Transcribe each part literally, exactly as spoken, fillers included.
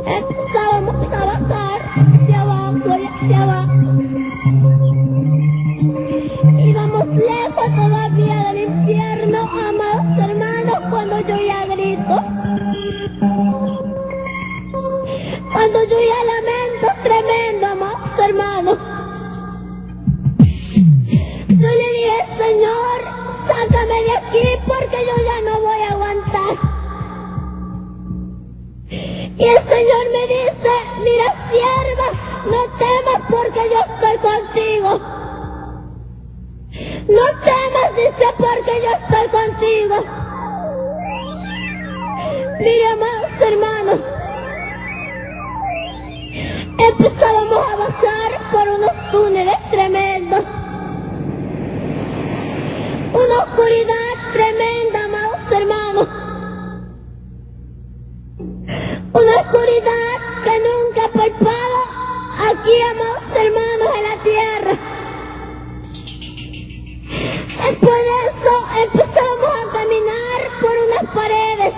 Empezábamos a bajar hacia abajo y hacia abajo. Íbamos lejos todavía del infierno, amados hermanos, cuando yo oía gritos. Cuando yo oía lamentos tremendos, amados hermanos. Yo le dije, Señor, sácame de aquí porque yo ya no voy a aguantar. Y el Señor me dice, mira, sierva, no temas porque yo estoy contigo. No temas, dice, porque yo estoy contigo. Mira, amados hermanos, empezábamos a bajar por unos túneles tremendos. Una oscuridad tremenda, amados hermanos. Una oscuridad que nunca he palpado aquí, amados hermanos, en la tierra. Después de eso empezamos a caminar por unas paredes.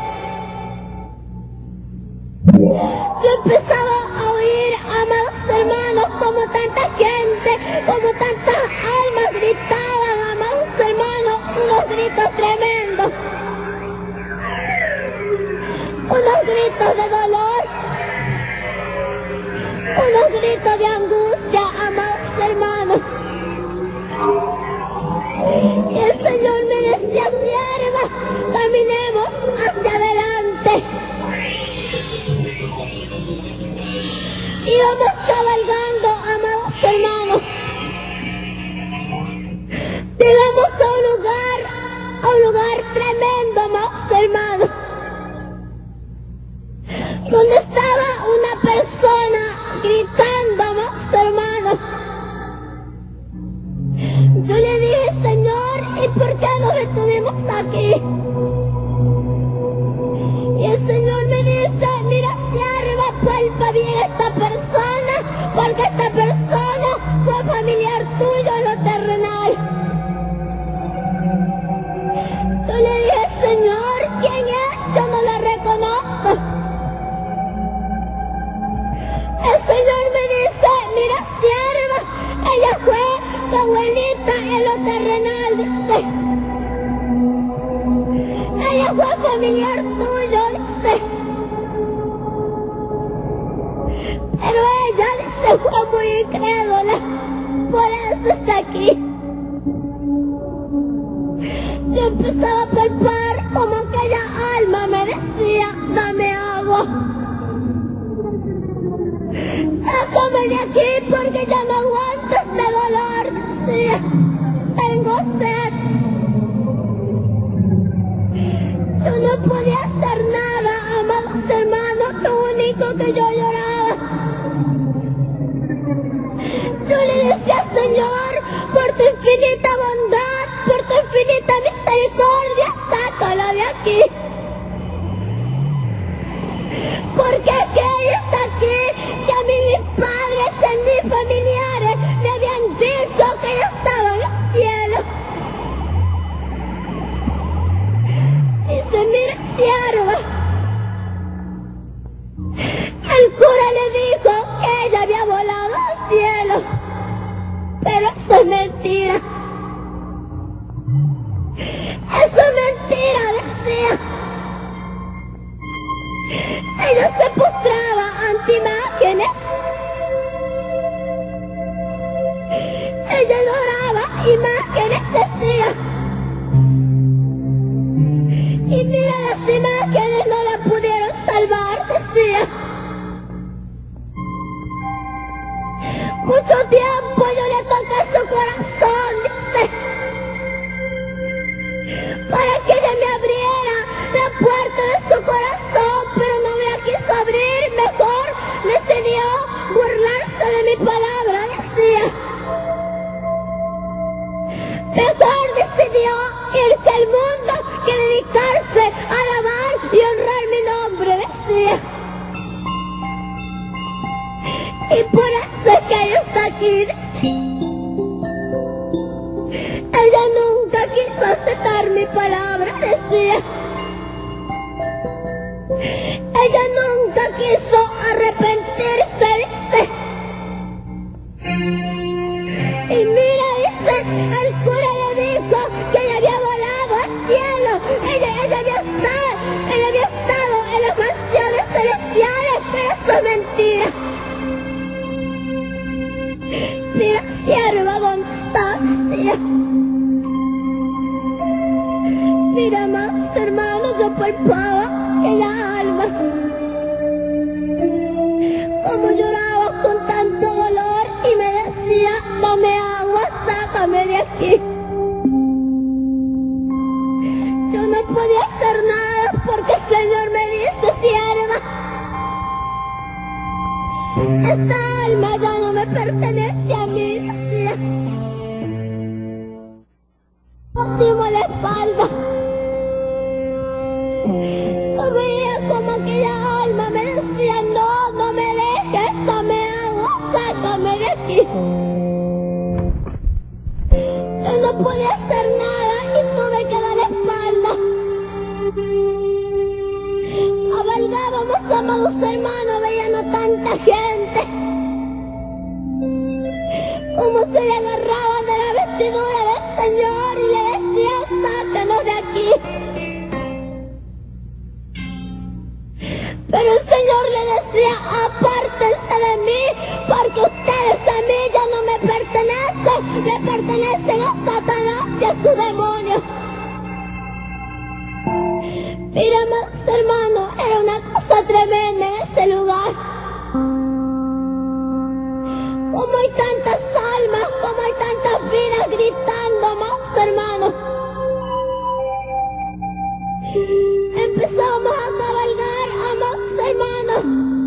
Yo empezaba a oír, amados hermanos, como tanta gente, como tantas almas gritaban, amados hermanos, unos gritos tremendos. Unos gritos de dolor, unos gritos de angustia, amados hermanos. Y el Señor me decía, sierva, caminemos hacia adelante. Íbamos cabalgando, amados hermanos. Llegamos a un lugar, a un lugar tremendo, amados hermanos, donde estaba una persona gritando, amados hermanos. Yo le dije, Señor, ¿y por qué nos detuvimos aquí? Y el Señor me dice, mira, sierva, palpa bien esta persona, porque esta persona fue familiar tuyo en lo terrenal. Yo le dije, Señor, ¿quién es? Yo no la reconozco. El Señor me dice, mira, sierva, ella fue tu abuelita en lo terrenal, dice. Ella fue familiar tuyo, dice. Pero ella, dice, fue muy incrédula, por eso está aquí. Yo empezaba a palpar como aquella alma me decía, dame agua. Sácame de aquí porque ya no aguanto este dolor, decía. Tengo sed. Yo no podía hacer nada, amados hermanos, lo único que yo lloraba. Yo le decía, Señor, por tu infinita bondad, por tu infinita misericordia, sácala de aquí. Porque es que ella está aquí, si a mí mis padres, si a mis familiares me habían dicho que ella estaba en el cielo. Dice, mira, sierva, el cura le dijo que ella había volado al cielo, pero eso es mentira. Eso es mentira, decía. Ella se postraba ante imágenes. Ella adoraba imágenes, decía. Y mira, las imágenes no la pudieron salvar, decía. Mucho tiempo yo le toqué su corazón, dice, para que ella me abriera la puerta de su corazón, pero no me la quiso abrir. Mejor decidió burlarse de mi palabra, decía. Mejor decidió irse al mundo que dedicarse a alabar y honrar mi nombre, decía. Y por eso es que ella está aquí, decía. Ella nunca quiso aceptar mi palabra, decía. Ella nunca quiso arrepentirse eso es mentira. Mira, sierva, ¿dónde está? Decía. Mira, más hermanos, yo palpaba aquella alma. Como lloraba con tanto dolor y me decía, dame agua, sácame de aquí. Yo no podía hacer nada porque el Señor me dice, sierva, esta alma ya no me pertenece a mí, decía. Último la espalda. Yo veía como aquella alma me decía, no, no me dejes, dame agua, sácame de aquí. Yo no podía hacer nada y tuve que dar la espalda. Cabalgábamos, amados hermanos, veíamos tanta gente. Como se le agarraban de la vestidura del Señor y le decían, sácanos de aquí. Pero el Señor le decía, apártense de mí, porque ustedes a mí ya no me pertenecen, le pertenecen a Satanás y a su demonio. Mira, más hermano, era una cosa tremenda en ese lugar. Como hay tantas almas, como hay tantas vidas gritando, más hermanos. Empezamos a cabalgar, amados hermanos.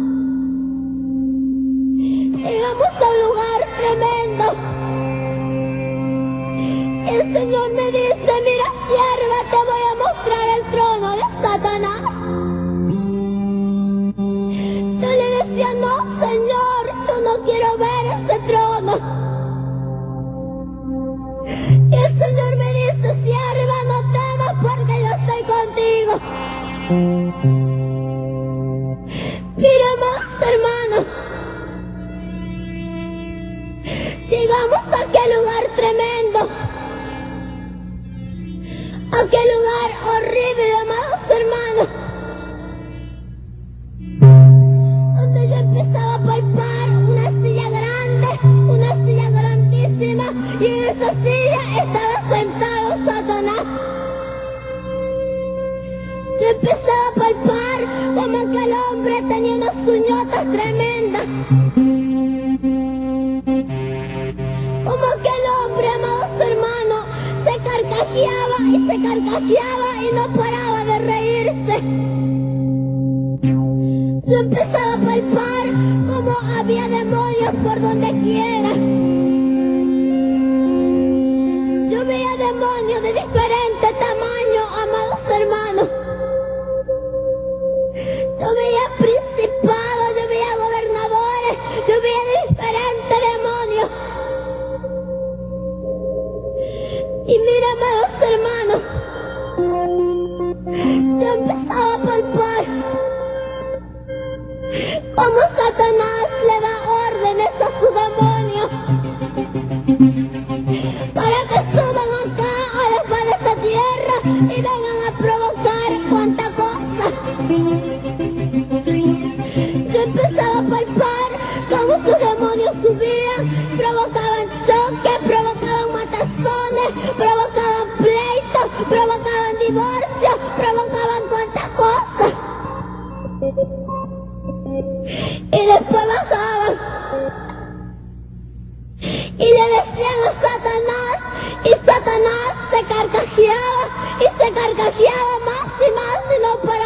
Llegamos a un lugar tremendo. Y el Señor me dice, mira, sierva, te voy a mostrar el trono de Satanás. Yo le decía, no, Señor, yo no quiero ver ese trono. Y el Señor me dice, sierva, no temas porque yo estoy contigo. Mira, más hermanos, llegamos a aquel lugar tremendo, aquel lugar horrible, amados hermanos, donde yo empezaba a palpar una silla grande, una silla grandísima, y en esa silla estaba sentado Satanás. Yo empezaba a palpar como aquel hombre tenía unas uñotas tremendas. Como aquel hombre, amados hermanos, se carcajeaba y se carcajeaba y no paraba de reírse. Yo empezaba a palpar como había demonios por donde quiera. Yo veía demonios de diferente tamaño, amados hermanos. Yo veía principados, yo veía gobernadores, yo veía diferentes demonios. Y mira, amados hermanos, yo empezaba a palpar como Satanás le da órdenes a su demonio para que suban acá a la faz de esta tierra y vengan a provocar cuanta cosa. Yo empezaba a palpar como sus demonios subían, provocaban choques, provocaban matazones, provocaban pleitos, provocaban divorcios, provocaban cuantas cosas. Y después bajaban y le decían a Satanás, y Satanás se carcajeaba y se carcajeaba más y más y no paraba